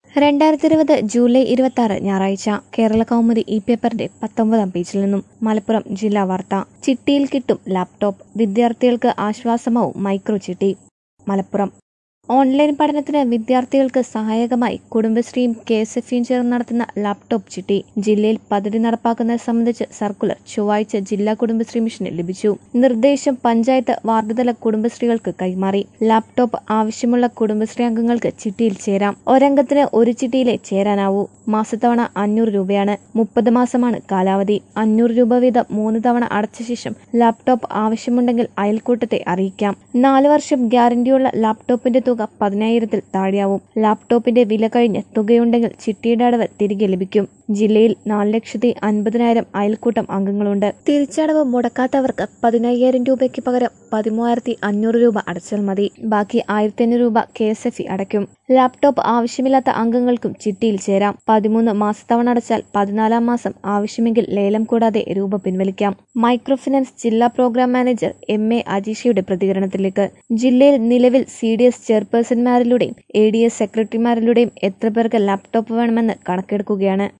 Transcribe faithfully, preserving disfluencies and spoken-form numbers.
രണ്ടായിരത്തി ഇരുപത് ജൂലൈ ഇരുപത്തി ആറ് ഞായറാഴ്ച കേരള കൗമുദി ഇ പേപ്പറിന്റെ പത്തൊമ്പതാം പേജിൽ നിന്നും മലപ്പുറം ജില്ലാ വാർത്ത. ചിട്ടിയിൽ കിട്ടും ലാപ്ടോപ്പ്, വിദ്യാർത്ഥികൾക്ക് ആശ്വാസമാവും മൈക്രോ ചിട്ടി. മലപ്പുറം ഓൺലൈൻ പഠനത്തിന് വിദ്യാർത്ഥികൾക്ക് സഹായകമായി കുടുംബശ്രീയും കെ എസ് എഫ് ഇയും ചേർന്ന് നടത്തുന്ന ലാപ്ടോപ്പ് ചിട്ടി ജില്ലയിൽ പദ്ധതി നടപ്പാക്കുന്നത് സംബന്ധിച്ച് സർക്കുലർ ചൊവ്വാഴ്ച ജില്ലാ കുടുംബശ്രീ മിഷന് ലഭിച്ചു. നിർദ്ദേശം പഞ്ചായത്ത് വാർഡുതല കുടുംബശ്രീകൾക്ക് കൈമാറി. ലാപ്ടോപ്പ് ആവശ്യമുള്ള കുടുംബശ്രീ അംഗങ്ങൾക്ക് ചിട്ടിയിൽ ചേരാം. ഒരംഗത്തിന് ഒരു ചിട്ടിയിലെ ചേരാനാവൂ. മാസത്തവണ അഞ്ഞൂറ് രൂപയാണ്. മുപ്പത് മാസമാണ് കാലാവധി. അഞ്ഞൂറ് രൂപ വീതം മൂന്ന് തവണ അടച്ച ശേഷം ലാപ്ടോപ്പ് ആവശ്യമുണ്ടെങ്കിൽ അയൽക്കൂട്ടത്തെ അറിയിക്കാം. നാല് വർഷം ഗ്യാരണ്ടിയുള്ള ലാപ്ടോപ്പിന്റെ തുക പതിനായിരത്തിൽ താഴെയാവും. ലാപ്ടോപ്പിന്റെ വില കഴിഞ്ഞ് തുകയുണ്ടെങ്കിൽ ചിട്ടിയുടെ അടവ് തിരികെ ലഭിക്കും. ജില്ലയിൽ നാല് ലക്ഷത്തി അൻപതിനായിരം അയൽക്കൂട്ടം അംഗങ്ങളുണ്ട്. തിരിച്ചടവ് മുടക്കാത്തവർക്ക് പതിനയ്യായിരം രൂപയ്ക്ക് പകരം പതിമൂവായിരത്തി അഞ്ഞൂറ് രൂപ അടച്ചാൽ മതി. ബാക്കി ആയിരത്തി അഞ്ഞൂറ് രൂപ കെ എസ് എഫ് ഇ അടയ്ക്കും. ലാപ്ടോപ്പ് ആവശ്യമില്ലാത്ത അംഗങ്ങൾക്കും ചിട്ടിയിൽ ചേരാം. പതിമൂന്ന് മാസത്തവണ അടച്ചാൽ പതിനാലാം മാസം ആവശ്യമെങ്കിൽ ലേലം കൂടാതെ രൂപ പിൻവലിക്കാം. മൈക്രോ ഫിനാൻസ് ജില്ലാ പ്രോഗ്രാം മാനേജർ എം എ അജീഷയുടെ പ്രതികരണത്തിലേക്ക്. ജില്ലയിൽ നിലവിൽ സി ഡി എസ് ചെയർപേഴ്സൺമാരിലൂടെയും എ ഡി എസ് സെക്രട്ടറിമാരിലൂടെയും എത്ര പേർക്ക് ലാപ്ടോപ്പ് വേണമെന്ന് കണക്കെടുക്കുകയാണ്.